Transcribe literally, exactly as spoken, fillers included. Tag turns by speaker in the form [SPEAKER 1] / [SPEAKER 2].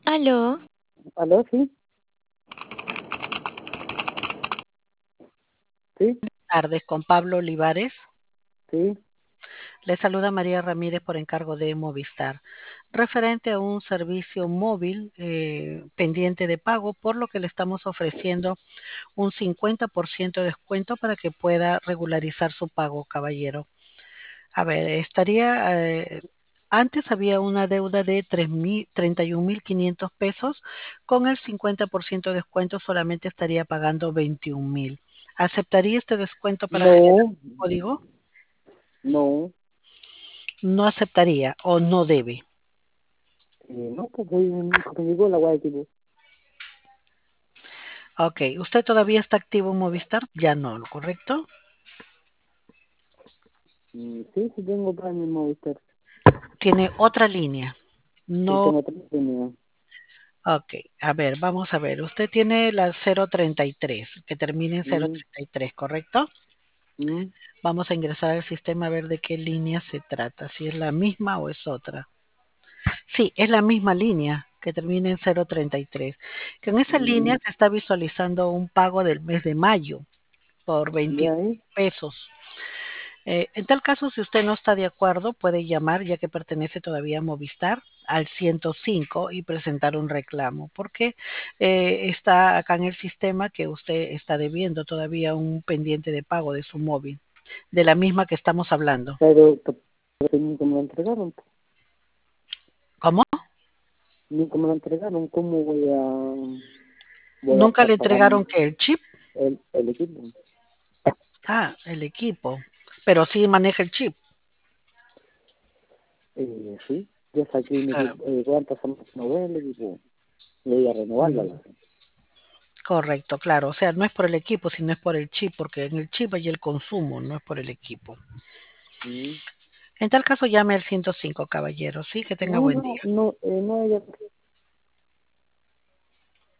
[SPEAKER 1] Aló,
[SPEAKER 2] ¿Aló? Sí, sí,
[SPEAKER 3] Tardes con Pablo Olivares.
[SPEAKER 2] sí.
[SPEAKER 3] Le saluda María Ramírez por encargo de Movistar. Referente a un servicio móvil eh, pendiente de pago, por lo que le estamos ofreciendo un cincuenta por ciento de descuento para que pueda regularizar su pago, caballero. A ver, estaría... eh, antes había una deuda de tres mil, treinta y un mil quinientos pesos. Con el cincuenta por ciento de descuento solamente estaría pagando veintiún mil. ¿Aceptaría este descuento para generar
[SPEAKER 2] No,
[SPEAKER 3] un código?
[SPEAKER 2] no,
[SPEAKER 3] No aceptaría o no debe.
[SPEAKER 2] eh, no, pues hoy nunca me llegó la guay, tipo.
[SPEAKER 3] Ok, ¿usted todavía está activo en Movistar? Ya no, ¿correcto?
[SPEAKER 2] Mm, sí, sí tengo plan en Movistar.
[SPEAKER 3] Tiene otra línea.
[SPEAKER 2] Sí,
[SPEAKER 3] No,
[SPEAKER 2] tengo tres líneas.
[SPEAKER 3] ok, a ver, vamos a ver. Usted tiene la cero treinta y tres, que termina en cero
[SPEAKER 2] Mm,
[SPEAKER 3] treinta y tres, ¿correcto?
[SPEAKER 2] mm,
[SPEAKER 3] Vamos a ingresar al sistema a ver de qué línea se trata, si es la misma o es otra. Sí, es la misma línea que termina en cero treinta y tres. Que en esa
[SPEAKER 2] mm,
[SPEAKER 3] línea se está visualizando un pago del mes de mayo por
[SPEAKER 2] ya,
[SPEAKER 3] veintiún
[SPEAKER 2] ¿eh?
[SPEAKER 3] pesos. Eh, en tal caso, si usted no está de acuerdo, puede llamar, ya que pertenece todavía a Movistar, al ciento cinco y presentar un reclamo, porque eh, está acá en el sistema que usted está debiendo todavía un pendiente de pago de su móvil, de la misma que estamos hablando.
[SPEAKER 2] Pero, pero, pero nunca me lo entregaron, pues.
[SPEAKER 3] ¿Cómo?
[SPEAKER 2] Nunca me lo entregaron. ¿Cómo voy a, voy a
[SPEAKER 3] ¿Nunca
[SPEAKER 2] estar
[SPEAKER 3] le
[SPEAKER 2] pagando
[SPEAKER 3] entregaron que el chip?
[SPEAKER 2] el, el equipo?
[SPEAKER 3] Ah, el equipo, pero sí maneja el chip.
[SPEAKER 2] Eh, sí, yo saqué mi
[SPEAKER 3] Claro.
[SPEAKER 2] equipo, eh, cuántas son las novelas, tipo, voy a renovarla.
[SPEAKER 3] Mm,
[SPEAKER 2] La-
[SPEAKER 3] correcto, claro. O sea, no es por el equipo, sino es por el chip, porque en el chip hay el consumo, no es por el equipo.
[SPEAKER 2] Mm.
[SPEAKER 3] En tal caso, llame al ciento cinco, caballero. Sí, que tenga
[SPEAKER 2] No,
[SPEAKER 3] buen
[SPEAKER 2] no,
[SPEAKER 3] día.
[SPEAKER 2] no, eh, no, ella